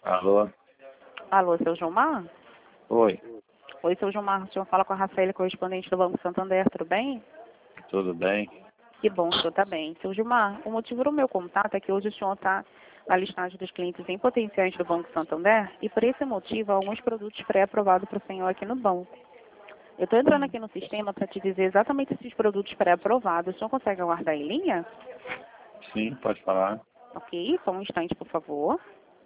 Alô? Alô, seu Gilmar? Oi, Oi, seu Gilmar. O senhor fala com a Rafaela, correspondente do Banco Santander, tudo bem? tudo bem? Que bom, o senhor está bem. Seu Gilmar, o motivo do meu contato é que hoje o senhor está na listagem dos clientes em potenciais do Banco Santander e, por esse motivo, há alguns produtos pré-aprovados para o senhor aqui no banco. Eu estou entrando aqui no sistema para te dizer exatamente esses produtos pré-aprovados. O senhor consegue aguardar em linha? Sim, pode falar. Ok, só um instante, por favor.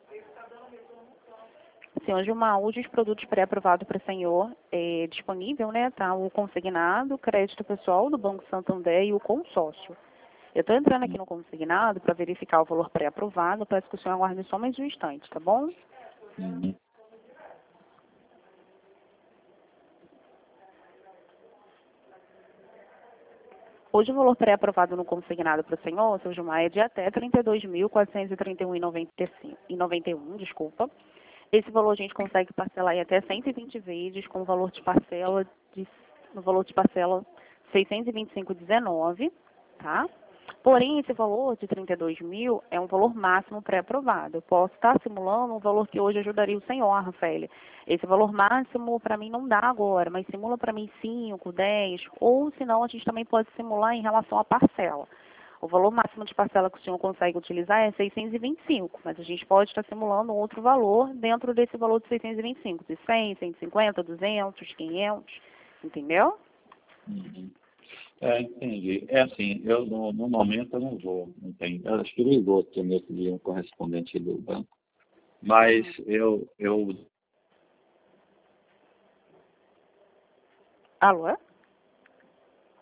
Senhor Gilmar, hoje os produtos pré-aprovados para o senhor é disponível, né? Tá o consignado, crédito pessoal do Banco Santander e o consórcio. Eu estou entrando aqui no consignado para verificar o valor pré-aprovado. Peço que o senhor aguarde só mais um instante, tá bom? Uhum. Hoje o valor pré-aprovado no consignado para o senhor, seu Gilmar, é de até R$ 32.431,91, desculpa. Esse valor a gente consegue parcelar em até 120 vezes com o valor de parcela no valor de parcela 625,19, tá? Porém, esse valor de 32 mil é um valor máximo pré-aprovado. Eu posso estar simulando um valor que hoje ajudaria o senhor, Rafael. Esse valor máximo para mim não dá agora, mas simula para mim 5, 10, ou senão a gente também pode simular em relação à parcela. O valor máximo de parcela que o senhor consegue utilizar é 625, mas a gente pode estar simulando um outro valor dentro desse valor de 625, de 100, 150, 200, 500, entendeu? Uhum. Entendi. É assim, eu no momento eu não vou, não tenho. Eu acho que ligou que nesse dia um correspondente do banco, mas eu Alô?